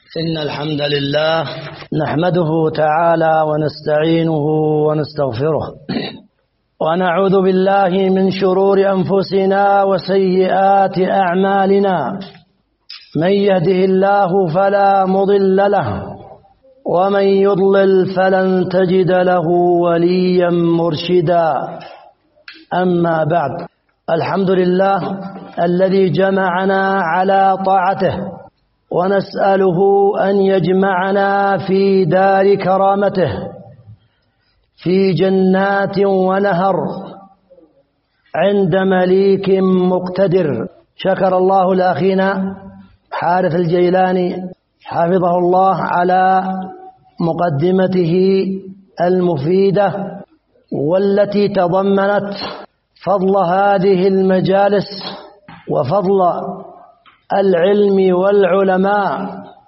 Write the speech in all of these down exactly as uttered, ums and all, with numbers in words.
إن الحمد لله نحمده تعالى ونستعينه ونستغفره ونعوذ بالله من شرور أنفسنا وسيئات أعمالنا. من يهده الله فلا مضل له ومن يضلل فلن تجد له وليا مرشدا. أما بعد، الحمد لله الذي جمعنا على طاعته، ونسأله أن يجمعنا في دار كرامته في جنات ونهر عند مليك مقتدر. شكر الله لأخينا حارث الجيلاني حفظه الله على مقدمته المفيدة والتي تضمنت فضل هذه المجالس وفضل العلم والعلماء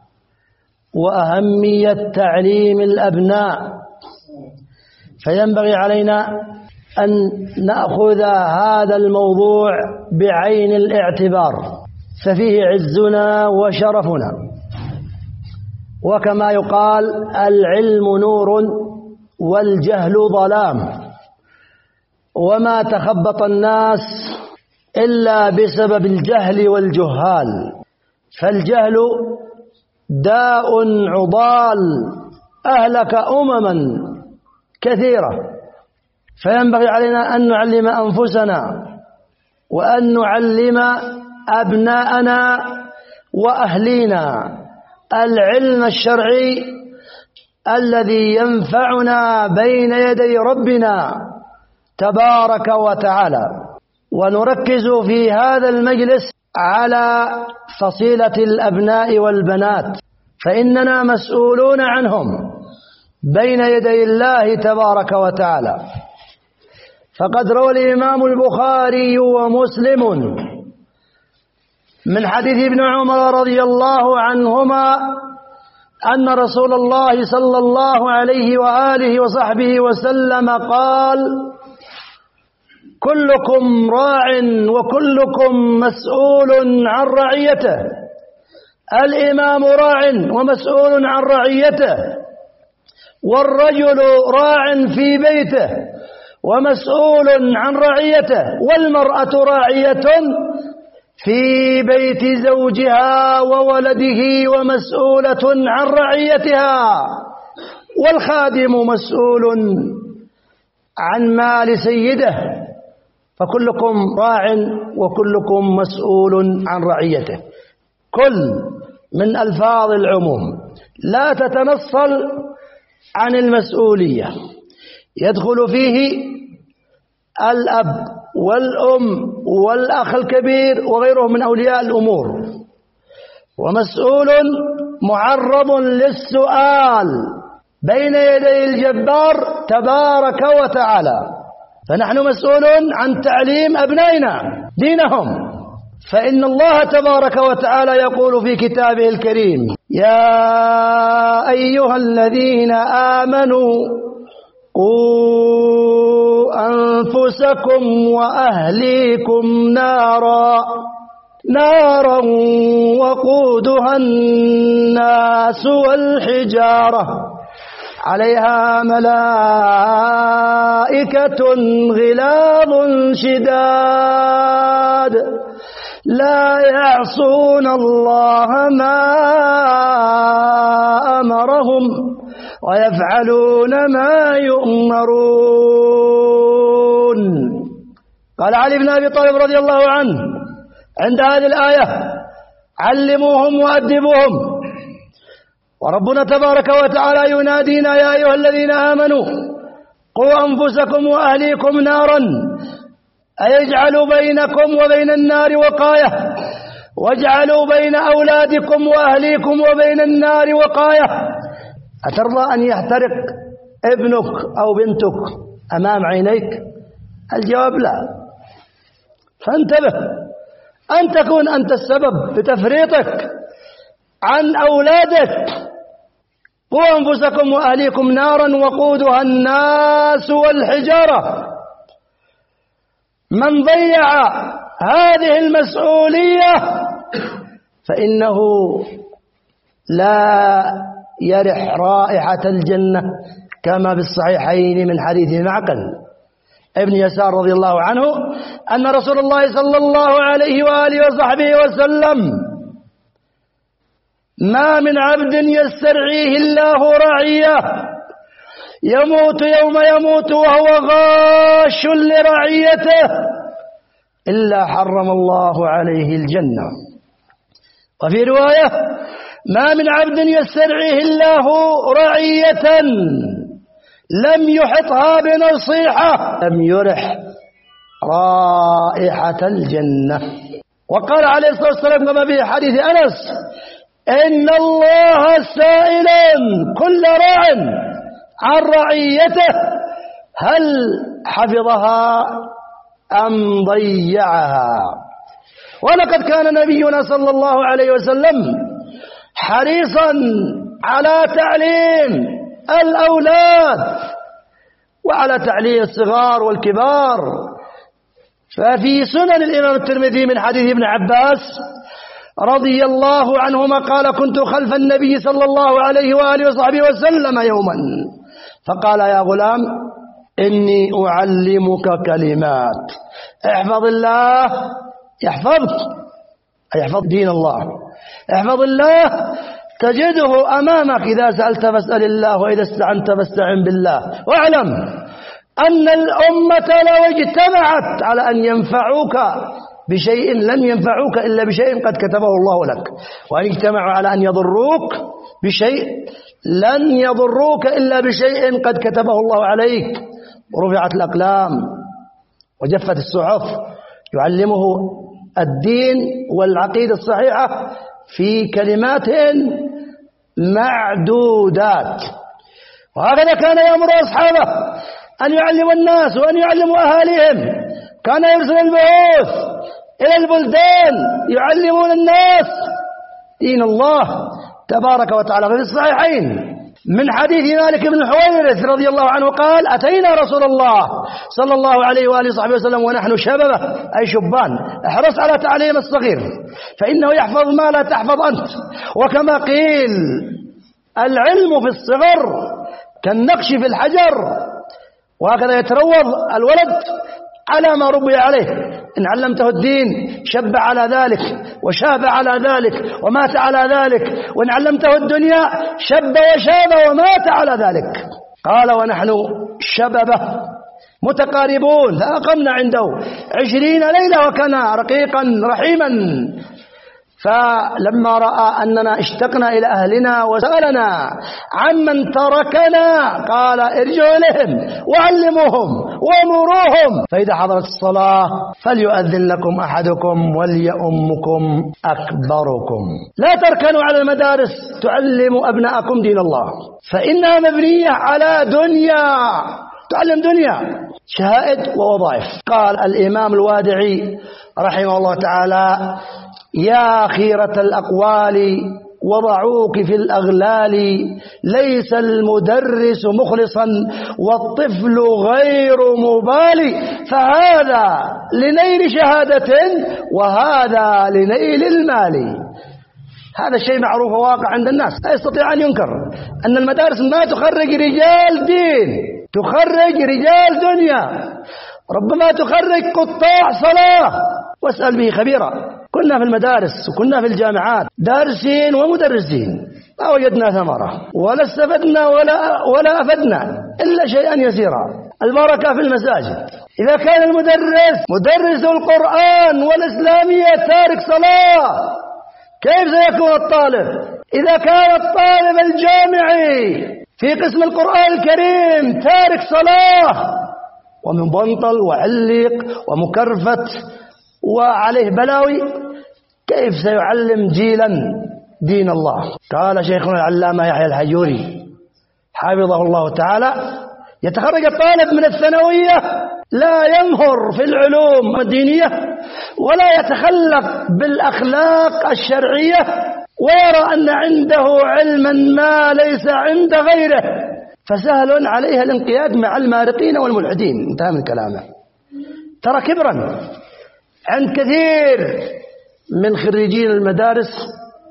وأهمية تعليم الأبناء. فينبغي علينا أن نأخذ هذا الموضوع بعين الاعتبار، ففيه عزنا وشرفنا. وكما يقال: العلم نور والجهل ظلام، وما تخبط الناس إلا بسبب الجهل والجهال. فالجهل داء عضال أهلك أمما كثيرة. فينبغي علينا أن نعلم أنفسنا وأن نعلم أبناءنا وأهلينا العلم الشرعي الذي ينفعنا بين يدي ربنا تبارك وتعالى. ونركز في هذا المجلس على فصيلة الأبناء والبنات، فإننا مسؤولون عنهم بين يدي الله تبارك وتعالى. فقد روى الإمام البخاري ومسلم من حديث ابن عمر رضي الله عنهما أن رسول الله صلى الله عليه وآله وصحبه وسلم قال: كلكم راع وكلكم مسؤول عن رعيته. الإمام راع ومسؤول عن رعيته، والرجل راع في بيته ومسؤول عن رعيته، والمرأة راعية في بيت زوجها وولده ومسؤولة عن رعيتها، والخادم مسؤول عن مال سيده. فكلكم راع وكلكم مسؤول عن رعيته. كل من ألفاظ العموم لا تتنصل عن المسؤولية، يدخل فيه الأب والأم والأخ الكبير وغيرهم من أولياء الأمور. ومسؤول معرض للسؤال بين يدي الجبار تبارك وتعالى. فنحن مسؤولون عن تعليم أبنائنا دينهم، فإن الله تبارك وتعالى يقول في كتابه الكريم: يا أيها الذين آمنوا قوا أنفسكم وأهليكم نارا نارا وقودها الناس والحجارة عليها ملائكة غلاظ شداد لا يعصون الله ما أمرهم ويفعلون ما يؤمرون. قال علي بن أبي طالب رضي الله عنه عند هذه الآية: علموهم وأدبوهم. وربنا تبارك وتعالى ينادينا: يا أيها الذين آمنوا قوا أنفسكم وأهليكم نارا، أيجعلوا بينكم وبين النار وقاية، واجعلوا بين أولادكم وأهليكم وبين النار وقاية. أترضى أن يحترق ابنك أو بنتك أمام عينيك؟ الجواب لا. فانتبه أن تكون أنت السبب بتفريطك عن أولادك. قوا أنفسكم وأهليكم نارا وقودها الناس والحجارة. من ضيع هذه المسؤولية فإنه لا يرح رائحة الجنة، كما بالصحيحين من حديث معقل ابن يسار رضي الله عنه أن رسول الله صلى الله عليه وآله وصحبه وسلم: ما من عبد يسترعيه الله رعيه يموت يوم يموت وهو غاش لرعيته إلا حرم الله عليه الجنة. وفي رواية: ما من عبد يسترعيه الله رعية لم يحطها بنصيحة لم يرح رائحة الجنة. وقال عليه الصلاة والسلام كما في حديث أنس: إن الله سائل كل راع عن رعيته هل حفظها أم ضيعها. ولقد كان نبينا صلى الله عليه وسلم حريصا على تعليم الأولاد وعلى تعليم الصغار والكبار. ففي سنن الإمام الترمذي من حديث ابن عباس رضي الله عنهما قال: كنت خلف النبي صلى الله عليه وآله وصحبه وسلم يوما فقال: يا غلام إني أعلمك كلمات احفظ الله يحفظك، يحفظ دين الله، احفظ الله تجده أمامك، إذا سألت فاسأل الله وإذا استعنت فاستعن بالله، واعلم أن الأمة لو اجتمعت على أن ينفعوك بشيء لن ينفعوك إلا بشيء قد كتبه الله لك، وأن اجتمعوا على أن يضروك بشيء لن يضروك إلا بشيء قد كتبه الله عليك. ورفعت الأقلام وجفت الصحف. يعلمه الدين والعقيدة الصحيحة في كلمات معدودات. وهكذا كان يأمر أصحابه أن يعلموا الناس وأن يعلموا أهاليهم. كان يرسل البعوث إلى البلدان يعلمون الناس دين الله تبارك وتعالى. في الصحيحين من حديث مالك بن الحويرث رضي الله عنه قال: أتينا رسول الله صلى الله عليه وآله وصحبه وسلم ونحن شبابه أي شبان. احرص على تعليم الصغير فإنه يحفظ ما لا تحفظ أنت. وكما قيل: العلم في الصغر كالنقش في الحجر. وهكذا يتروض الولد على ما ربي عليه. إن علمته الدين شب على ذلك وشاب على ذلك ومات على ذلك، وإن علمته الدنيا شب وشاب ومات على ذلك. قال: ونحن شببه متقاربون فأقمنا عنده عشرين ليلة وكان رقيقا رحيما. فلما رأى أننا اشتقنا إلى أهلنا وسألنا عمن تركنا قال: ارجعوا إليهم وعلموهم وامروهم، فإذا حضرت الصلاة فليؤذن لكم أحدكم وليؤمكم أكبركم. لا تركنوا على المدارس تعلموا أبناءكم دين الله، فإنها مبنية على دنيا، تعلم دنيا، شهائد ووظائف. قال الإمام الوادعي رحمه الله تعالى: يا خيرة الأقوال وضعوك في الأغلال، ليس المدرس مخلصا والطفل غير مبالي، فهذا لنيل شهادة وهذا لنيل المال. هذا الشيء معروف وواقع عند الناس، لا يستطيع أن ينكر أن المدارس ما تخرج رجال دين، تخرج رجال دنيا، ربما تخرج قطاع صلاة. واسأل به خبيرا. كنا في المدارس وكنا في الجامعات دارسين ومدرسين، ما وجدنا ثمرة ولا استفدنا ولا, ولا أفدنا إلا شيئا يسيرا. البركة في المساجد. إذا كان المدرس مدرس القرآن والإسلامية تارك صلاة، كيف سيكون الطالب؟ إذا كان الطالب الجامعي في قسم القرآن الكريم تارك صلاة ومن بنطل وعلق ومكرفت وعليه بلاوي، كيف سيعلم جيلا دين الله؟ قال شيخنا العلامة يحيى الحجوري حفظه الله تعالى: يتخرج الطالب من الثانوية لا يمهر في العلوم الدينية ولا يتخلق بالأخلاق الشرعية، ويرى أن عنده علما ما ليس عند غيره، فسهل عليها الانقياد مع المارقين والملحدين. انتهى من كلامه. ترى كبرا عند كثير من خريجين المدارس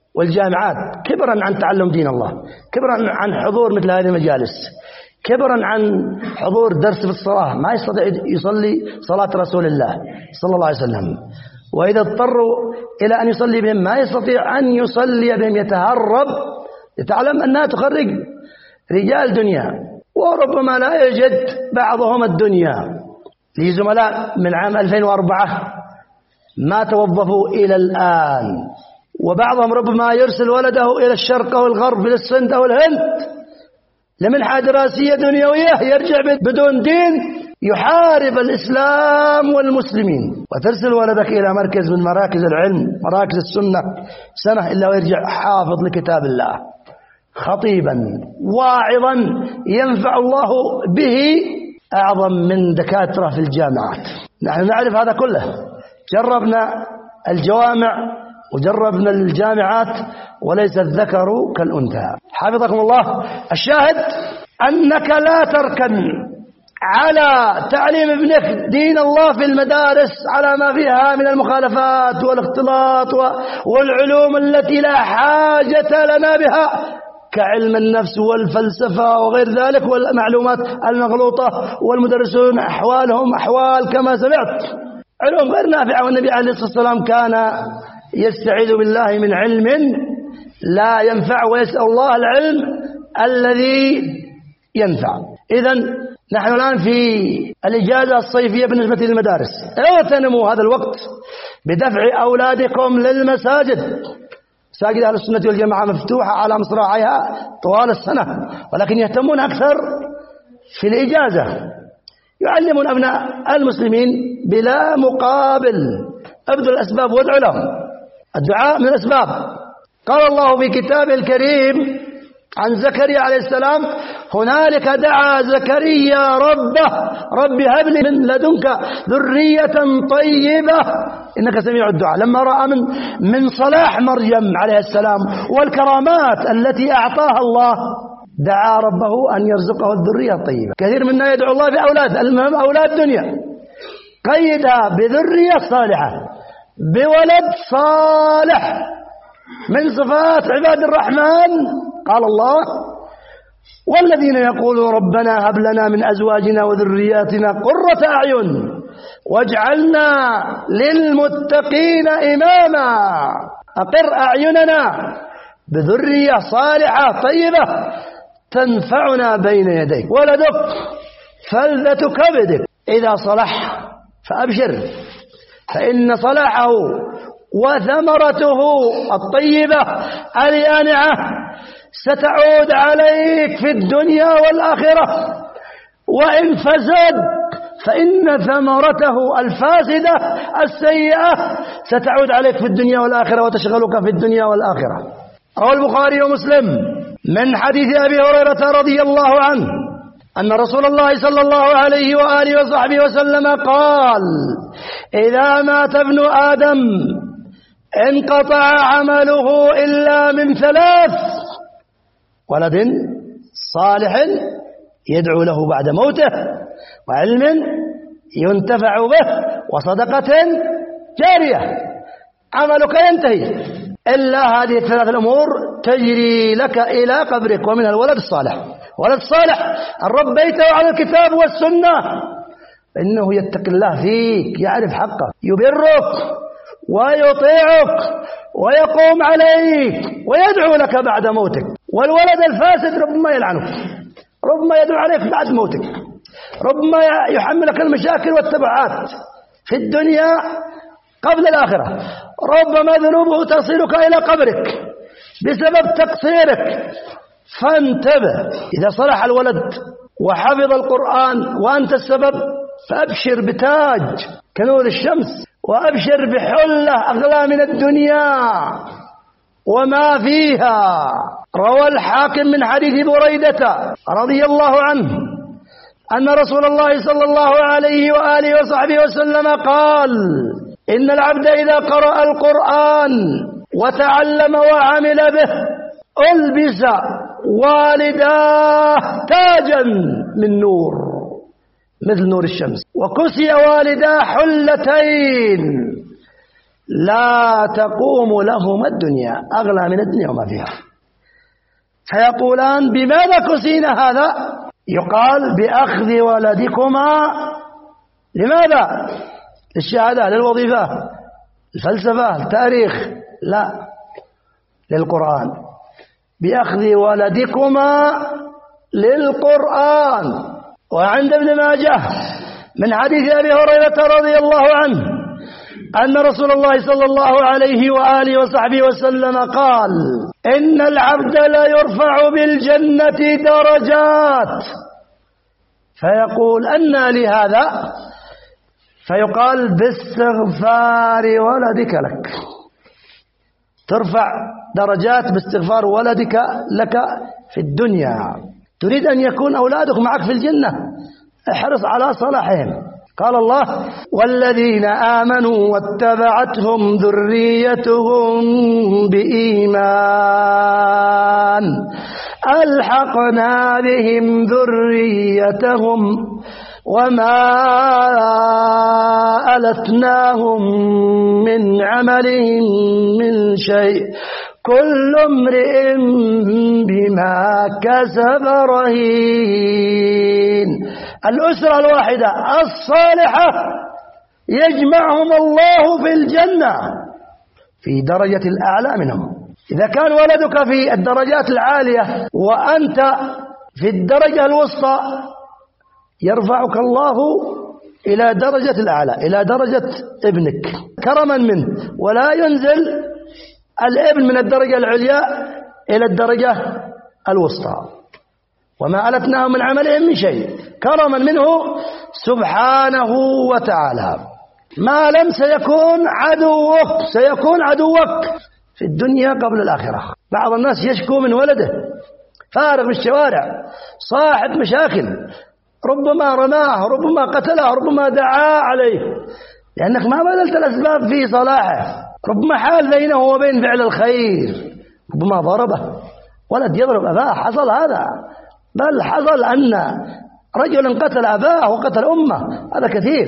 والجامعات كبرا عن تعلم دين الله، كبرا عن حضور مثل هذه المجالس، كبرا عن حضور درس في الصلاة، ما يستطيع يصلي صلاة رسول الله صلى الله عليه وسلم، وإذا اضطروا إلى أن يصلي بهم ما يستطيع أن يصلي بهم، يتهرب. يتعلم أنها تخرج رجال دنيا، وربما لا يجد بعضهم الدنيا. لي زملاء من عام ألفين وأربعة ما توظفوا إلى الآن، وبعضهم ربما يرسل ولده إلى الشرق أو الغرب، إلى السند أو الهند لمنحة دراسية دنيوية، يرجع بدون دين يحارب الإسلام والمسلمين. وترسل ولدك إلى مركز من مراكز العلم، مراكز السنة، سنة إلا ويرجع حافظ لكتاب الله، خطيبا واعظا ينفع الله به أعظم من دكاترة في الجامعات. نحن نعرف هذا كله، جربنا الجوامع وجربنا الجامعات، وليس الذكر كالأنثى. حفظكم الله. الشاهد أنك لا تركن على تعليم ابنك دين الله في المدارس على ما فيها من المخالفات والاختلاط والعلوم التي لا حاجة لنا بها، كعلم النفس والفلسفة وغير ذلك، والمعلومات المغلوطة، والمدرسون أحوالهم أحوال كما سمعت علوم غير نافعة. والنبي عليه الصلاة والسلام كان يستعيذ بالله من علم لا ينفع، ويسأل الله العلم الذي ينفع. إذن نحن الآن في الإجازة الصيفية بالنسبة للمدارس، اغتنموا هذا الوقت بدفع أولادكم للمساجد. مساجد أهل السنة والجماعة مفتوحة على مصراعيها طوال السنة، ولكن يهتمون أكثر في الإجازة، يعلمون أبناء المسلمين بلا مقابل. أبذل الأسباب وادعوا لهم، الدعاء من الأسباب. قال الله في كتابه الكريم عن زكريا عليه السلام: هنالك دعا زكريا ربه رب هب لي من لدنك ذرية طيبة إنك سميع الدعاء. لما رأى من من صلاح مريم عليه السلام والكرامات التي أعطاها الله، دعا ربه أن يرزقه الذرية الطيبة. كثير منا يدعو الله بأولاد، المهم أولاد دنيا، قيدها بذرية صالحة، بولد صالح. من صفات عباد الرحمن قال الله: والذين يقولون ربنا هب لنا من أزواجنا وذرياتنا قرة أعين واجعلنا للمتقين إماما. أقر أعيننا بذرية صالحة طيبة تنفعنا بين يديك. ولدك فلذة كبدك، إذا صلح فأبشر، فإن صلاحه وثمرته الطيبة اليانعة ستعود عليك في الدنيا والآخرة، وإن فسد فإن ثمرته الفاسدة السيئة ستعود عليك في الدنيا والآخرة وتشغلك في الدنيا والآخرة. روى البخاري ومسلم من حديث أبي هريرة رضي الله عنه أن رسول الله صلى الله عليه وآله وصحبه وسلم قال: إذا مات ابن آدم انقطع عمله إلا من ثلاث: ولد صالح يدعو له بعد موته، وعلم ينتفع به، وصدقة جارية. عملك ينتهي إلا هذه الثلاث الأمور تجري لك إلى قبرك، ومنها الولد الصالح. ولد صالح الرب بيته على الكتاب والسنة، إنه يتقي الله فيك، يعرف حقه، يبرك ويطيعك ويقوم عليك ويدعو لك بعد موتك. والولد الفاسد ربما يلعنك، ربما يدعو عليك بعد موتك، ربما يحملك المشاكل والتبعات في الدنيا قبل الآخرة، ربما ذنوبه تصلك إلى قبرك بسبب تقصيرك. فانتبه، إذا صلح الولد وحفظ القرآن وأنت السبب فأبشر بتاج كنور الشمس، وأبشر بحلة أغلى من الدنيا وما فيها. روى الحاكم من حديث بريدة رضي الله عنه أن رسول الله صلى الله عليه وآله وصحبه وسلم قال: إن العبد إذا قرأ القرآن وتعلم وعمل به ألبس والداه تاجا من نور مثل نور الشمس، وكسي والداه حلتين لا تقوم لهما الدنيا، أغلى من الدنيا وما فيها. فيقولان بماذا كسينا هذا؟ يقال بأخذ ولدكما. لماذا؟ للشهادة، للوظيفة، الفلسفة، التاريخ؟ لا، للقرآن. بأخذ ولدكما للقرآن. وعند ابن ماجه من حديث أبي هريرة رضي الله عنه أن رسول الله صلى الله عليه وآله وصحبه وسلم قال: إن العبد لا يرفع بالجنة درجات، فيقول: أنى لي هذا؟ فيقال: باستغفار ولدك لك. ترفع درجات باستغفار ولدك لك في الدنيا. تريد أن يكون أولادك معك في الجنة، احرص على صلاحهم. قال الله: والذين آمنوا واتبعتهم ذريتهم بإيمان ألحقنا بهم ذريتهم وما ألتناهم من عملهم من شيء كل امرئ بما كسب رهين. الأسرة الواحدة الصالحة يجمعهم الله في الجنة في درجة الأعلى منهم. إذا كان ولدك في الدرجات العالية وأنت في الدرجة الوسطى يرفعك الله إلى درجة الأعلى، إلى درجة ابنك كرما منه، ولا ينزل الابن من الدرجة العليا إلى الدرجة الوسطى. وما ألتناهم من عملهم من شيء كرما منه سبحانه وتعالى. ما لم سيكون عدوك، سيكون عدوك في الدنيا قبل الآخرة. بعض الناس يشكو من ولده فارغ في الشوارع، صاحب مشاكل، ربما رماه، ربما قتله، ربما دعا عليه، لأنك ما بذلت الأسباب في صلاحه. ربما حال بينه وبين فعل الخير، ربما ضربه، ولد يضرب أباه، حصل هذا، بل حصل أن رجلا قتل أباه وقتل أمه، هذا كثير.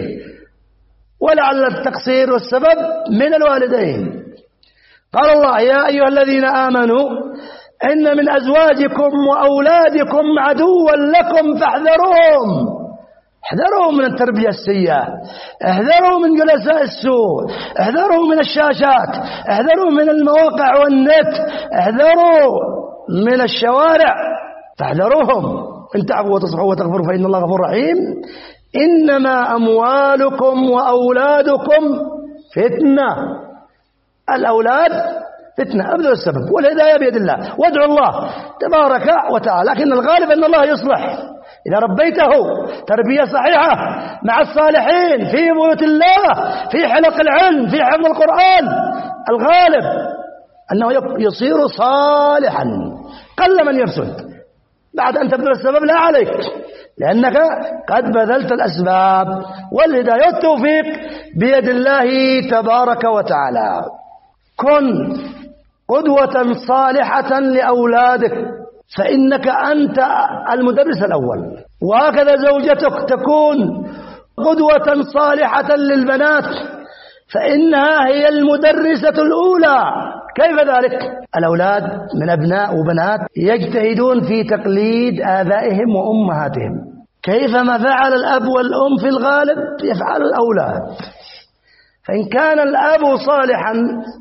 ولعل التقصير والسبب من الوالدين. قال الله: يا أيها الذين آمنوا إن من أزواجكم وأولادكم عدوا لكم فاحذروهم. احذروا من التربية السيئة، احذروا من جلساء السوء، احذروا من الشاشات، احذروا من المواقع والنت، احذروا من الشوارع، فاحذروهم. إن تعفوا وتصفحوا وتغفروا فإن الله غفور رحيم. إنما أموالكم وأولادكم فتنة. الأولاد فتنة، أبذل السبب، والهداية بيد الله، وادعوا الله تبارك وتعالى. لكن الغالب أن الله يصلح إذا ربيته تربية صحيحة مع الصالحين في بيوت الله، في حلق العلم، في حفظ القرآن، الغالب أنه يصير صالحا. قل من يفسد بعد أن تبذل السبب، لا عليك، لأنك قد بذلت الأسباب، والهداية والتوفيق بيد الله تبارك وتعالى. كن قدوة صالحة لأولادك، فإنك أنت المدرس الأول، وهكذا زوجتك تكون قدوة صالحة للبنات، فإنها هي المدرسة الأولى. كيف ذلك؟ الأولاد من أبناء وبنات يجتهدون في تقليد آبائهم وأمهاتهم. كيفما فعل الأب والأم في الغالب يفعل الأولاد. فإن كان الأب صالحا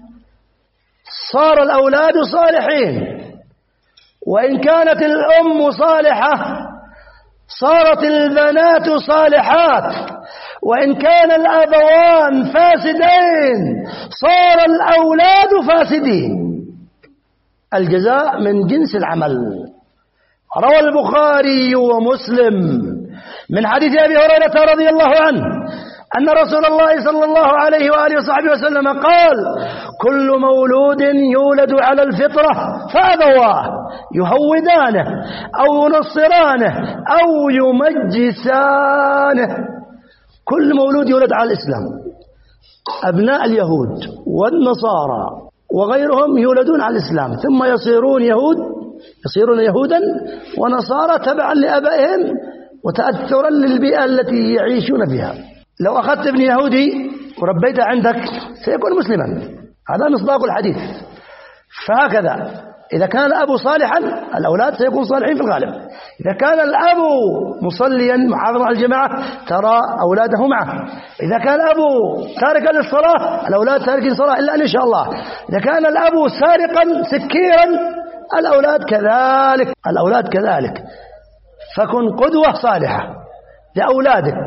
صار الأولاد صالحين، وإن كانت الأم صالحة صارت البنات صالحات، وإن كان الأبوان فاسدين صار الأولاد فاسدين. الجزاء من جنس العمل. روى البخاري ومسلم من حديث أبي هريرة رضي الله عنه أن رسول الله صلى الله عليه وآله وصحبه وسلم قال: كل مولود يولد على الفطرة فأبواه يهودانه أو ينصرانه أو يمجسانه. كل مولود يولد على الإسلام. أبناء اليهود والنصارى وغيرهم يولدون على الإسلام، ثم يصيرون يهود، يصيرون يهودا ونصارى تبعا لآبائهم وتأثرا للبيئة التي يعيشون فيها. لو أخذت ابن يهودي وربيته عندك سيكون مسلما، هذا مصداق الحديث. فهكذا إذا كان الأب صالحا الأولاد سيكون صالحين في الغالب. إذا كان الأب مصليا محافظا على الجماعة ترى أولاده معه. إذا كان الأب تاركا للصلاة الأولاد تاركين الصلاة إلا أن شاء الله. إذا كان الأب سارقا سكيرا الأولاد كذلك الأولاد كذلك. فكن قدوة صالحة لأولادك،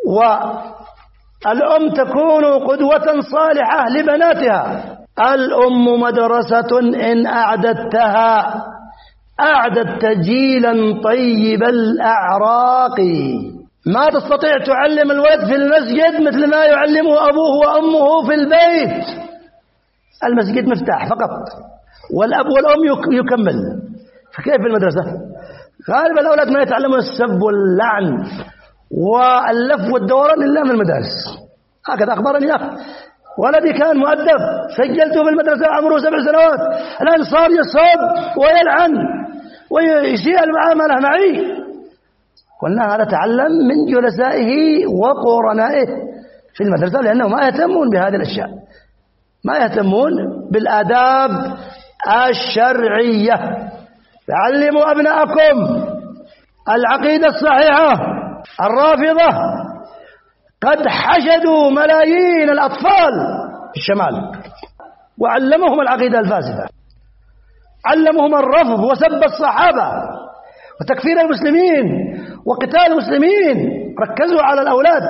والأم تكون قدوة صالحة لبناتها. الأم مدرسة إن أعددتها أعددت جيلا طيب الأعراق. ما تستطيع تعلم الولد في المسجد مثل ما يعلمه أبوه وأمه في البيت. المسجد مفتاح فقط، والأب والأم يكمل. فكيف في المدرسة؟ غالب الأولاد ما يتعلمون السب واللعن واللف والدوران إلا من المدارس. هكذا أخبرني أخ ولدي كان مؤدب، سجلته في المدرسة عمره سبع سنوات، الآن صار يصاب ويلعن ويسيء المعاملة معي. قلنا هذا تعلم من جلسائه وقرنائه في المدرسة، لأنهم ما يهتمون بهذه الأشياء، ما يهتمون بالآداب الشرعية. علموا أبناءكم العقيدة الصحيحة. الرافضة قد حشدوا ملايين الأطفال في الشمال وعلمهم العقيدة الفاسدة، علمهم الرفض وسب الصحابة وتكفير المسلمين وقتال المسلمين. ركزوا على الأولاد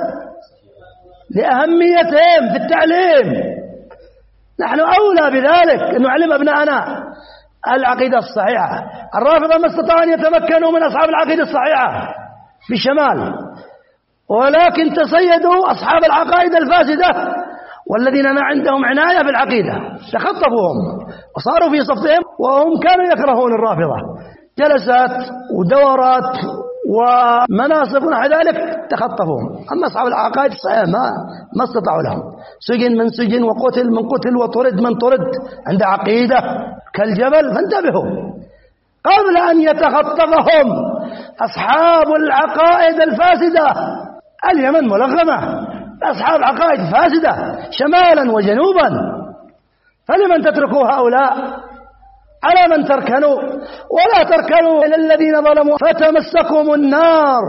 لأهميتهم في التعليم. نحن أولى بذلك أن نعلم أبناءنا العقيدة الصحيحة. الرافضة ما استطاعوا أن يتمكنوا من أصحاب العقيدة الصحيحة في الشمال، ولكن تصيدوا أصحاب العقائد الفاسدة والذين ما عندهم عناية بالعقيدة، تخطفوهم وصاروا في صفهم وهم كانوا يكرهون الرافضة. جلسات ودورات ومناصب ونحو ذلك تخطفوهم. أما أصحاب العقائد الصحيحة ما ما استطاعوا لهم. سجن من سجن وقتل من قتل وطرد من طرد عند عقيدة كالجبل. فانتبهوا قبل أن يتخطفهم أصحاب العقائد الفاسدة. اليمن ملغمة أصحاب عقائد فاسدة شمالا وجنوبا، فلمن تتركوا هؤلاء؟ على من تركنوا؟ ولا تركنوا إلى الذين ظلموا فتمسكم النار.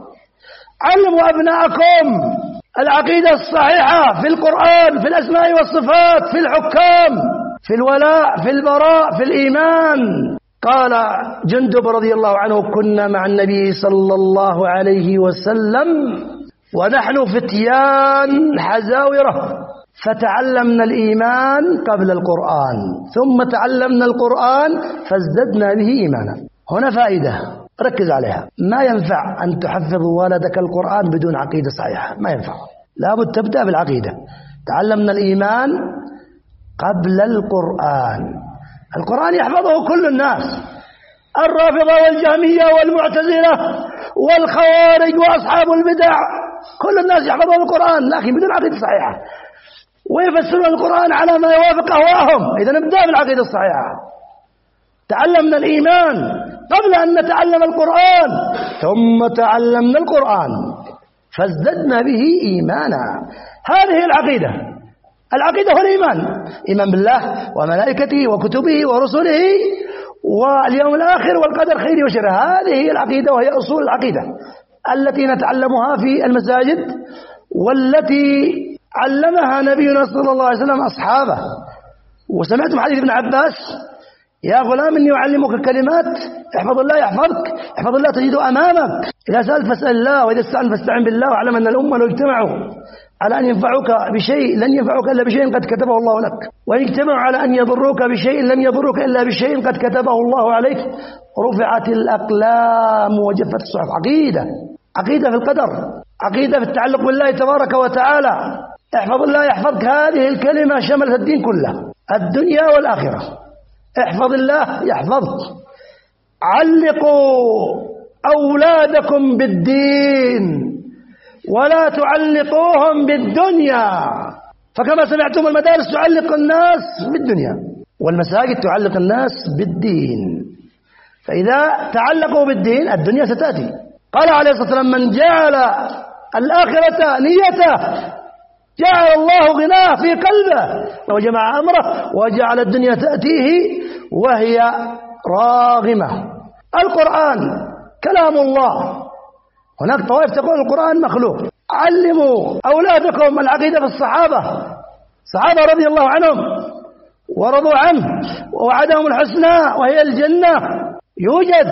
علموا أبناءكم العقيدة الصحيحة في القرآن، في الأسماء والصفات، في الحكام، في الولاء، في البراء، في الإيمان. قال جندب رضي الله عنه: كنا مع النبي صلى الله عليه وسلم ونحن فتيان حزاورة فتعلمنا الإيمان قبل القرآن ثم تعلمنا القرآن فازددنا به إيمانا. هنا فائدة ركز عليها. ما ينفع أن تحفظ ولدك القرآن بدون عقيدة صحيحة، ما ينفع. لابد تبدأ بالعقيدة. تعلمنا الإيمان قبل القرآن. القرآن يحفظه كل الناس، الرافضة والجهمية والمعتزلة والخوارج وأصحاب البدع، كل الناس يحفظون القرآن لكن بدون عقيدة صحيحة، ويفسرون القرآن على ما يوافق أهواءهم. إذا نبدأ بالعقيدة الصحيحة. تعلمنا الإيمان قبل أن نتعلم القرآن ثم تعلمنا القرآن فازددنا به إيمانا. هذه العقيدة. العقيدة هو الإيمان، إيمان بالله وملائكته وكتبه ورسله واليوم الآخر والقدر خيره وشره. هذه هي العقيدة، وهي أصول العقيدة التي نتعلمها في المساجد والتي علمها نبينا صلى الله عليه وسلم أصحابه. وسمعتم حديث ابن عباس: يا غلام إني أعلمك كلمات احفظ الله يحفظك، احفظ الله تجده أمامك، إذا سألت فاسأل الله، وإذا استعنت فاستعن بالله، واعلم أن الأمة لو اجتمعوا على أن ينفعوك بشيء لن ينفعوك إلا بشيء قد كتبه الله لك، وإن اجتمعوا على أن يضروك بشيء لم يضروك إلا بشيء قد كتبه الله عليك، رفعت الأقلام وجفت الصحف. عقيدة، عقيدة في القدر، عقيدة في التعلق بالله تبارك وتعالى. احفظ الله يحفظك، هذه الكلمة شملت الدين كله، الدنيا والآخرة. احفظ الله يحفظك. علقوا أولادكم بالدين ولا تعلقوهم بالدنيا. فكما سمعتم المدارس تعلق الناس بالدنيا والمساجد تعلق الناس بالدين، فإذا تعلقوا بالدين الدنيا ستأتي. قال عليه الصلاة والسلام: من جعل الآخرة نيته جعل الله غناه في قلبه وجمع أمره وجعل الدنيا تأتيه وهي راغمة. القرآن كلام الله، هناك طوائف تقول القرآن مخلوق. علموا أولادكم العقيدة في الصحابة، الصحابة رضي الله عنهم ورضوا عنه ووعدهم الحسنى وهي الجنة. يوجد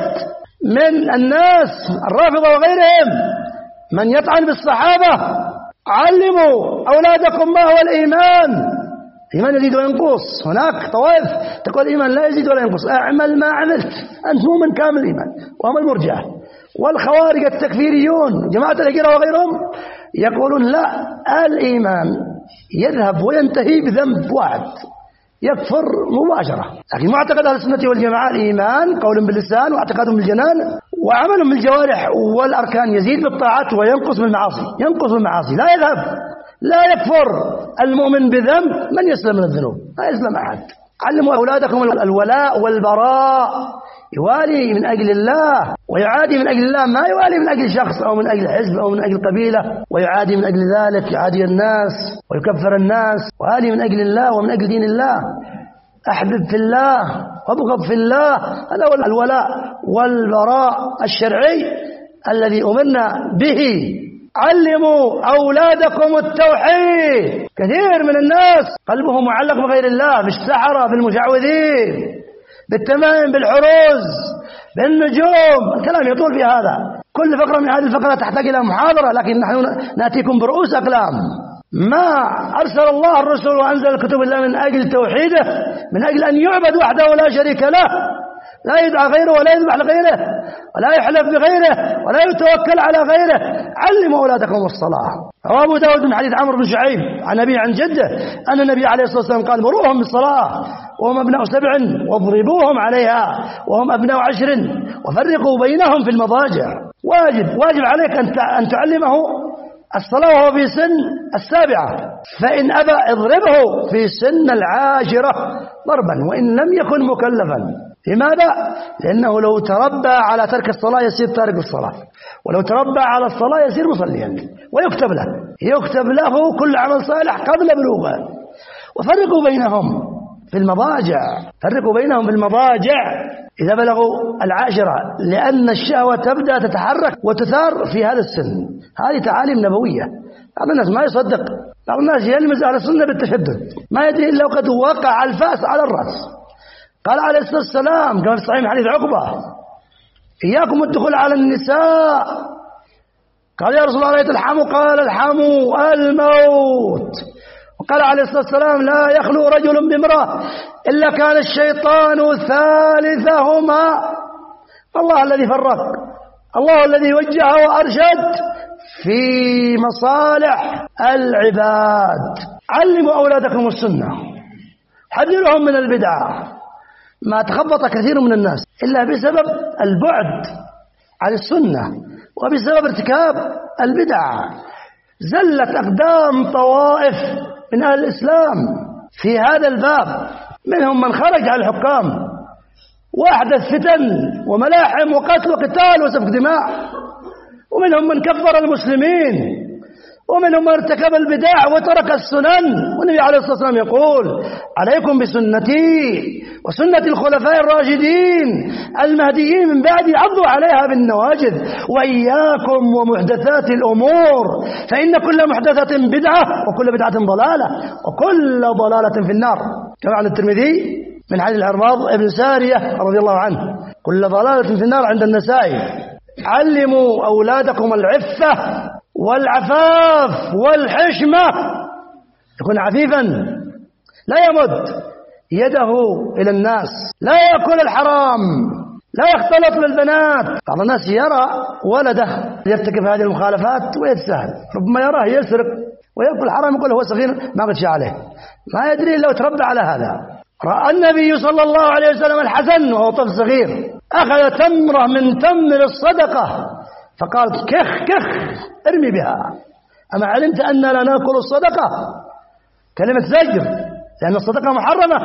من الناس الرافضة وغيرهم من يطعن بالصحابة. علموا أولادكم ما هو الإيمان، الإيمان يزيد وينقص. هناك طوائف تقول الإيمان لا يزيد ولا ينقص، اعمل ما عملت أنت مؤمن كامل الإيمان، وهم المرجئة والخوارج التكفيريون جماعة الهجرة وغيرهم يقولون لا، الإيمان يذهب وينتهي بذنب واحد يكفر مباشرة. لكن معتقد أهل السنة والجماعة الإيمان قول باللسان واعتقاد بالجنان وعمل بالجوارح والأركان، يزيد بالطاعات وينقص بالمعاصي، ينقص بالمعاصي لا يذهب. لا يكفر المؤمن بذنب من يسلم من الذنوب، لا يسلم أحد. علموا أولادكم الولاء والبراء، يوالي من أجل الله ويعادي من أجل الله، ما يوالي من أجل شخص أو من أجل حزب أو من أجل قبيلة ويعادي من أجل ذلك، يعادي الناس ويكفر الناس. وآلي من أجل الله ومن أجل دين الله، أحبب في الله وابغض في الله. هذا هو الولاء والبراء الشرعي الذي أمرنا به. علموا أولادكم التوحيد. كثير من الناس قلبه معلق بغير الله، بالسحرة، بالمشعوذين، بالتمائم، بالعروز، بالنجوم. الكلام يطول في هذا، كل فقرة من هذه الفقرة تحتاج إلى محاضرة، لكن نحن نأتيكم برؤوس أقلام. ما أرسل الله الرسل وأنزل الكتب إلا من أجل توحيده، من أجل أن يعبد وحده لا شريك له، لا يدعى غيره ولا يذبح لغيره ولا يحلف بغيره ولا يتوكل على غيره. علموا أولادكم الصلاة. رواه أبو داود من حديث عمرو بن شعيب عن أبيه عن جده أن النبي عليه الصلاة والسلام قال: مروهم بالصلاة وهم أبناء سبع واضربوهم عليها وهم أبناء عشر وفرقوا بينهم في المضاجع. واجب واجب عليك أن تعلمه الصلاة وهو في سن السابعة، فإن أبى اضربه في سن العاشرة ضربا وإن لم يكن مكلفا. لماذا؟ لأنه لو تربى على ترك الصلاة يصير تارك الصلاة، ولو تربى على الصلاة يصير مصليا، ويكتب له يكتب له كل عمل صالح قبل بلوغه. وفرقوا بينهم في المضاجع، فرقوا بينهم في المضاجع إذا بلغوا العاشرة، لأن الشهوة تبدأ تتحرك وتثار في هذا السن. هذه تعاليم نبوية. بعض الناس ما يصدق، بعض الناس يلمز على السنة بالتشدد، ما يدري إلا وقد وقع الفأس على الرأس. قال عليه الصلاة والسلام كما في صحيح حديث عقبة: إياكم الدخول على النساء. قال: يا رسول الله يتلحموا؟ قال: الحموا الموت. وقال عليه الصلاة والسلام: لا يخلو رجل بامرأة إلا كان الشيطان ثالثهما. الله الذي فرق، الله الذي وجه وأرشد في مصالح العباد. علموا أولادكم السنة، حذرهم من البدعة. ما تخبط كثير من الناس إلا بسبب البعد عن السنة وبسبب ارتكاب البدع. زلت أقدام طوائف من أهل الإسلام في هذا الباب، منهم من خرج على الحكام وأحدث فتن وملاحم وقتل وقتال وسفك دماء، ومنهم من كفر المسلمين، ومنهم من ارتكب البدع وترك السنن. والنبي عليه الصلاة والسلام يقول: عليكم بسنتي وسنة الخلفاء الراشدين المهديين من بعدي، عضوا عليها بالنواجذ، وإياكم ومحدثات الأمور فإن كل محدثة بدعة وكل بدعة ضلالة وكل ضلالة في النار. كما عن الترمذي من حديث العرباض ابن سارية رضي الله عنه: كل ضلالة في النار عند النسائي. علموا أولادكم العفة والعفاف والحشمة، يكون عفيفا لا يمد يده إلى الناس، لا يأكل الحرام، لا يختلط بالبنات. بعض الناس يرى ولده يرتكب هذه المخالفات ويتساهل، ربما يراه يسرق ويأكل الحرام يقول هو صغير ما قد شاء عليه، ما يدري لو تربى على هذا. رأى النبي صلى الله عليه وسلم الحسن وهو طفل صغير أخذ تمرة من تمر الصدقة فقال: كخ كخ ارمي بها، أما علمت أننا لا نأكل الصدقة؟ كلمة زجر، لأن الصدقة محرمة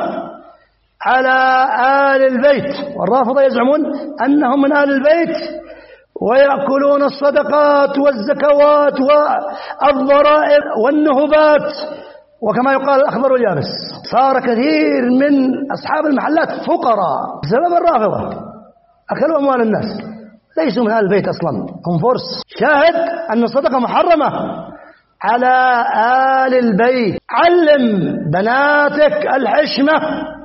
على آل البيت، والرافضة يزعمون أنهم من آل البيت ويأكلون الصدقات والزكوات والضرائب والنهبات، وكما يقال الأخضر واليابس. صار كثير من أصحاب المحلات فقراء بسبب الرافضة، أكلوا أموال الناس، ليسوا من أهل البيت أصلا، هم فرس. شاهد أن الصدقة محرمة على آل البيت. علم بناتك الحشمة،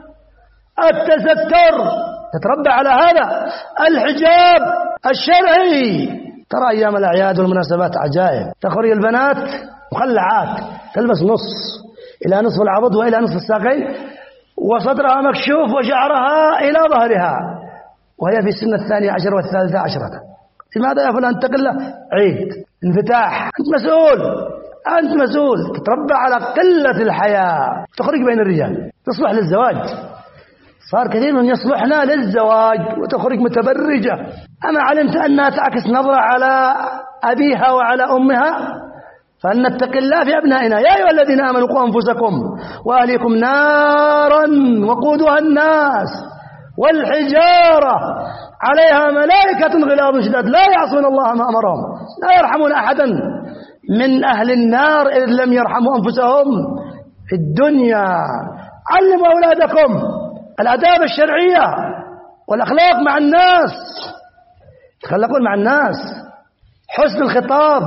التستر، تتربى على هذا، الحجاب الشرعي. ترى أيام الأعياد والمناسبات عجائب، تخرج البنات مخلعات، تلبس نص إلى نصف العضد وإلى نصف الساقين، وصدرها مكشوف وشعرها إلى ظهرها، وهي في السنة الثانية عشر والثالثة عشرة. لماذا يا فلان؟ اتق الله، عيد، انفتاح، أنت مسؤول، أنت مسؤول. تتربى على قلة الحياة، تخرج بين الرجال، تصلح للزواج. صار كثير من يصلحنا للزواج وتخرج متبرجة. أما علمت أنها تعكس نظرة على أبيها وعلى أمها؟ فلنتق الله في أبنائنا. يا أيها الذين آمنوا قوا أنفسكم وأهليكم نارا وقودها الناس والحجارة عليها ملائكة غلاظ شداد لا يعصون الله ما أمرهم لا يرحمون أحدا من أهل النار إذ لم يرحموا أنفسهم في الدنيا. علموا أولادكم الآداب الشرعية والأخلاق مع الناس، يتخلقون مع الناس، حسن الخطاب.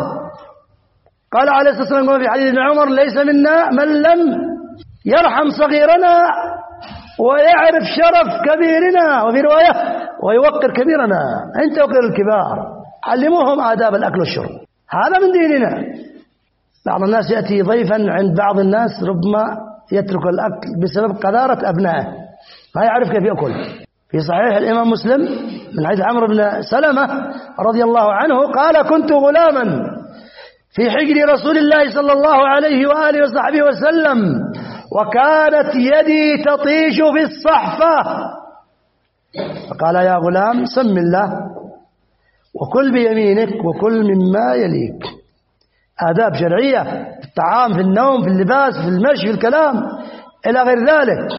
قال عليه الصلاة والسلام في حديث ابن عمر: ليس منا من لم يرحم صغيرنا ويعرف شرف كبيرنا، وفي رواية ويوقر كبيرنا. أنت وقر الكبار، علموهم آداب الأكل والشرب، هذا من ديننا. بعض الناس يأتي ضيفا عند بعض الناس ربما يترك الأكل بسبب قذارة أبنائه، ما يعرف كيف يأكل. في صحيح الإمام مسلم من حديث عمرو بن سلمة رضي الله عنه قال: كنت غلاما في حجر رسول الله صلى الله عليه وآله وصحبه وسلم، وكانت يدي تطيش في الصحفة، فقال: يا غلام سم الله وكل بيمينك وكل مما يليك. آداب شرعية في الطعام، في النوم، في اللباس، في المشي، في الكلام إلى غير ذلك.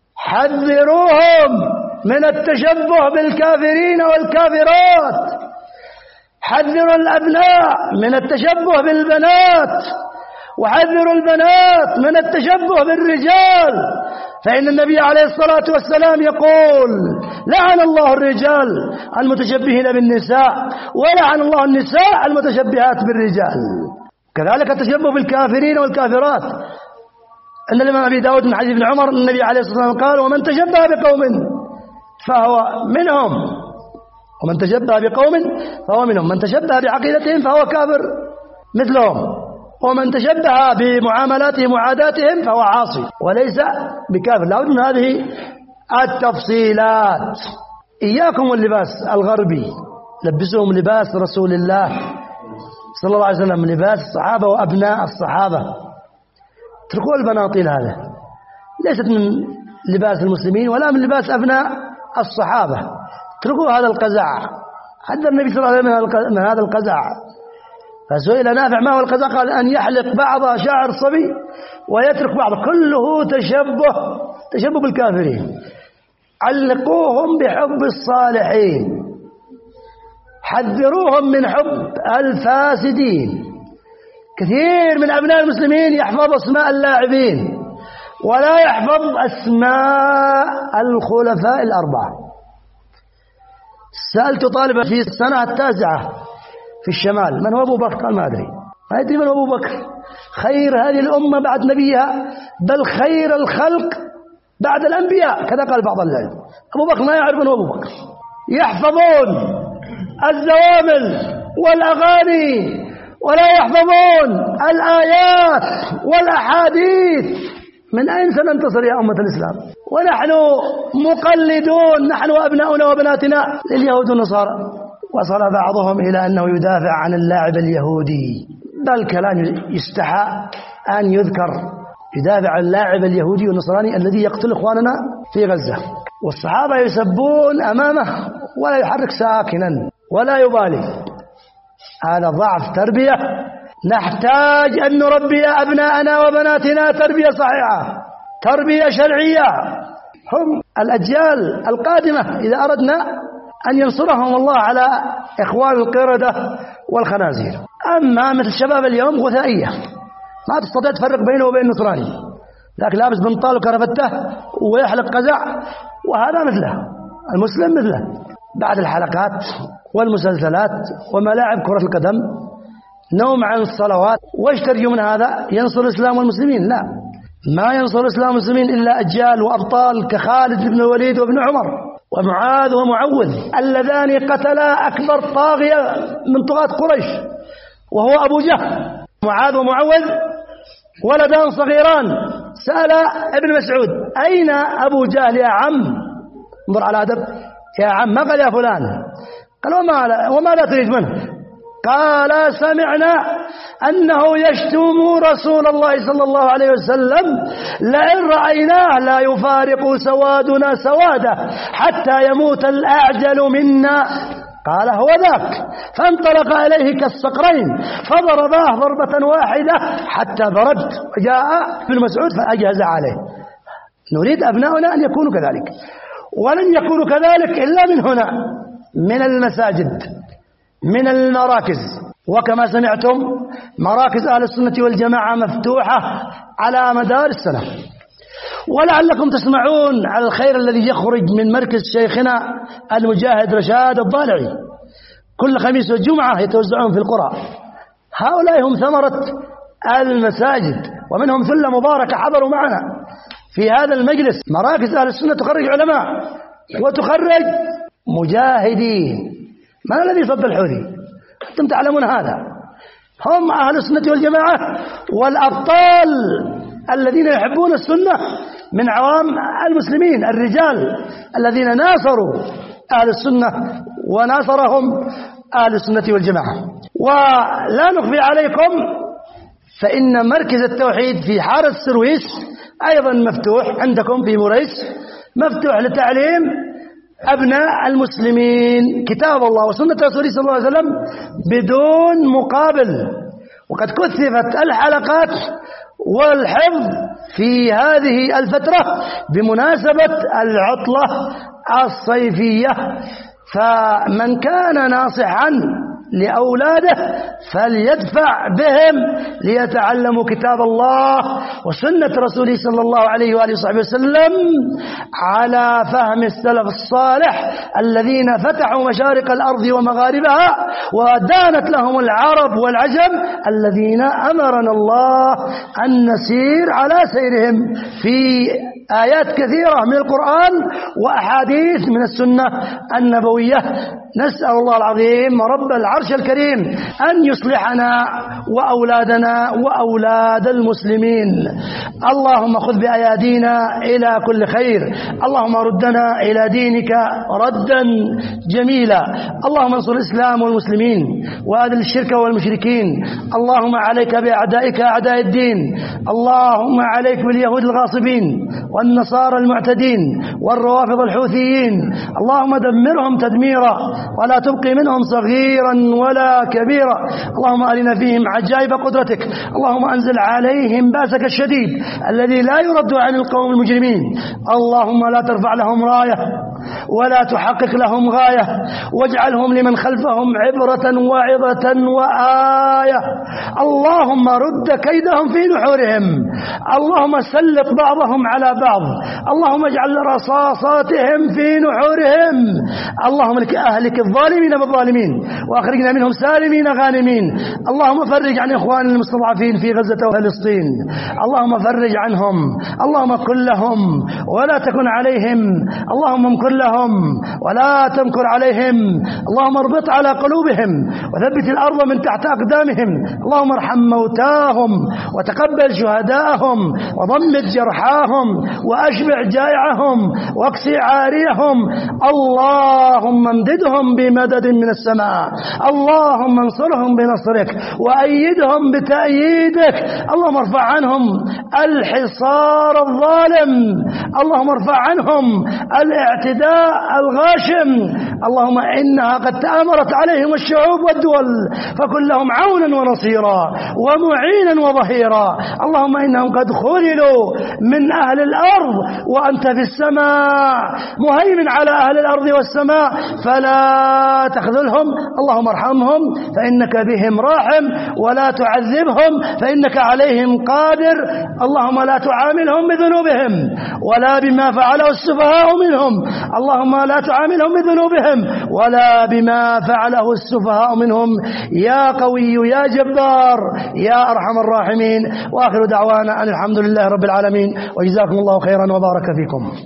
حذروهم من التشبه بالكافرين والكافرات، حذروا الأبناء من التشبه بالبنات، وحذروا البنات من التشبه بالرجال، فإن النبي عليه الصلاة والسلام يقول: لعن الله الرجال المتشبهين بالنساء، ولعن الله النساء المتشبهات بالرجال. كذلك التشبه بالكافرين والكافرات. أن الإمام أبي داود من حديث ابن عمر النبي عليه الصلاة والسلام قال: ومن تشبه بقوم فهو منهم، ومن تشبه بقوم فهو منهم، من تشبه بعقيدتهم فهو كافر مثلهم، ومن تشبه بمعاملاتهم وعاداتهم فهو عاصي وليس بكافر. لا بد من هذه التفصيلات. إياكم واللباس الغربي، لبسوهم لباس رسول الله صلى الله عليه وسلم، لباس الصحابة وأبناء الصحابة. اتركوا البناطيل، هذا ليست من لباس المسلمين ولا من لباس أبناء الصحابة. اتركوا هذا القزع، حذر النبي صلى الله عليه وسلم من هذا القزع. فسئل نافع: ما هو القزع؟ قال: أن يحلق بعض شعر الصبي ويترك بعض، كله تشبه تشبه بالكافرين. علقوهم بحب الصالحين، حذروهم من حب الفاسدين. كثير من أبناء المسلمين يحفظ أسماء اللاعبين ولا يحفظ أسماء الخلفاء الأربعة. سألت طالبا في السنة التاسعة في الشمال: من هو أبو بكر؟ قال: ما أدري. ما يدري من هو أبو بكر؟ خير هذه الأمة بعد نبيها، بل خير الخلق بعد الأنبياء، كذا قال بعض العلم. أبو بكر ما يعرف من هو أبو بكر. يحفظون الزوامل والأغاني ولا يحفظون الآيات والأحاديث. من أين سننتصر يا أمة الإسلام؟ ونحن مقلدون، نحن وأبناؤنا وبناتنا لليهود والنصارى. وصل بعضهم إلى أنه يدافع عن اللاعب اليهودي، بل كلام يستحى أن يذكر، يدافع عن اللاعب اليهودي والنصراني الذي يقتل إخواننا في غزة، والصحابة يسبون أمامه ولا يحرك ساكنا ولا يبالي. هذا ضعف تربية. نحتاج أن نربي أبناءنا وبناتنا تربية صحيحة، تربية شرعية. هم الأجيال القادمة إذا أردنا أن ينصرهم الله على إخوان القردة والخنازير. أما مثل شباب اليوم غثائية، ما تستطيع تفرق بينه وبين النصراني، لكن لابس بنطال وكرفته ويحلق قزع، وهذا مثله المسلم مثله. بعد الحلقات والمسلسلات وملاعب كرة القدم نوم عن الصلوات، وايش ترجو من هذا؟ ينصر الإسلام والمسلمين؟ لا، ما ينصر الإسلام والمسلمين إلا أجيال وأبطال كخالد بن الوليد وابن عمر ومعاذ ومعوذ، اللذان قتلا أكبر طاغية من طغاة قريش وهو أبو جهل. معاذ ومعوذ ولدان صغيران، سأل ابن مسعود أين أبو جهل يا عم؟ انظر على أدب، يا عم، ما قال يا فلان، قال وما وماذا تريد منه؟ قال سمعنا أنه يشتم رسول الله صلى الله عليه وسلم، لئن رأيناه لا يفارق سوادنا سواده حتى يموت الأعجل منا. قال هو ذاك، فانطلق إليه كالصقرين فضرباه ضربة واحدة حتى برد، وجاء ابن مسعود فأجهز عليه. نريد أبناؤنا أن يكونوا كذلك، ولن يكونوا كذلك إلا من هنا، من المساجد، من المراكز. وكما سمعتم مراكز أهل السنة والجماعة مفتوحة على مدار السنة، ولعلكم تسمعون على الخير الذي يخرج من مركز شيخنا المجاهد رشاد الضالعي، كل خميس وجمعة يتوزعون في القرى. هؤلاء هم ثمرة المساجد، ومنهم ثلة مباركة حضروا معنا في هذا المجلس. مراكز أهل السنة تخرج علماء وتخرج مجاهدين. من الذي صد الحوثي؟ أنتم تعلمون هذا. هم أهل السنة والجماعة والأبطال الذين يحبون السنة من عوام المسلمين، الرجال الذين ناصروا أهل السنة وناصرهم أهل السنة والجماعة. ولا نخفي عليكم فإن مركز التوحيد في حارة السرويس أيضا مفتوح عندكم في مريس، مفتوح لتعليم أبناء المسلمين كتاب الله وسنة رسوله صلى الله عليه وسلم بدون مقابل. وقد كثفت الحلقات والحفظ في هذه الفترة بمناسبة العطلة الصيفية، فمن كان ناصحا لأولاده فليدفع بهم ليتعلموا كتاب الله وسنة رسوله صلى الله عليه وآله وصحبه وسلم على فهم السلف الصالح الذين فتحوا مشارق الأرض ومغاربها ودانت لهم العرب والعجم، الذين أمرنا الله أن نسير على سيرهم في آيات كثيرة من القرآن وأحاديث من السنة النبوية. نسأل الله العظيم رب العرش الكريم أن يصلحنا وأولادنا وأولاد المسلمين. اللهم خذ بأيادينا إلى كل خير، اللهم ردنا إلى دينك ردا جميلا. اللهم انصر الإسلام والمسلمين وأذل الشرك والمشركين. اللهم عليك بأعدائك أعداء الدين، اللهم عليك باليهود الغاصبين والنصارى المعتدين والروافض الحوثيين، اللهم دمرهم تدميرا ولا تبقي منهم صغيرا ولا كبيرا. اللهم أرنا فيهم عجائب قدرتك، اللهم أنزل عليهم بأسك الشديد الذي لا يرد عن القوم المجرمين. اللهم لا ترفع لهم راية ولا تحقق لهم غاية، واجعلهم لمن خلفهم عبرة وعظة وآية. اللهم رد كيدهم في نحورهم، اللهم سلط بعضهم على بعض، اللهم اجعل رصاصاتهم في نحورهم. اللهم لك أهلك الظالمين بالظالمين وأخرجنا منهم سالمين غانمين. اللهم فرج عن إخوان المستضعفين في غزة وفلسطين، اللهم فرج عنهم، اللهم كن لهم ولا تكن عليهم، اللهم امكر لهم ولا تمكر عليهم، اللهم اربط على قلوبهم وثبت الأرض من تحت أقدامهم، اللهم ارحم موتاهم وتقبل شهداءهم وضمد جرحاهم وأشبع جائعهم واكسي عاريهم. اللهم امددهم بمدد من السماء، اللهم انصرهم بنصرك وأيدهم بتأييدك. اللهم ارفع عنهم الحصار الظالم، اللهم ارفع عنهم الاعتداء هؤلاء الغاشم اللهم إنها قد تآمرت عليهم الشعوب والدول، فكن لهم عونا ونصيرا ومعينا وظهيرا. اللهم إنهم قد خذلوا من أهل الأرض وأنت في السماء مهيمن على أهل الأرض والسماء، فلا تخذلهم. اللهم ارحمهم فإنك بهم راحم، ولا تعذبهم فإنك عليهم قادر. اللهم لا تعاملهم بذنوبهم ولا بما فعله السفهاء منهم، اللهم لا تعاملهم بذنوبهم ولا بما فعله السفهاء منهم، يا قوي يا جبار يا أرحم الراحمين. وآخر دعوانا أن الحمد لله رب العالمين، وجزاكم الله خيرا وبارك فيكم.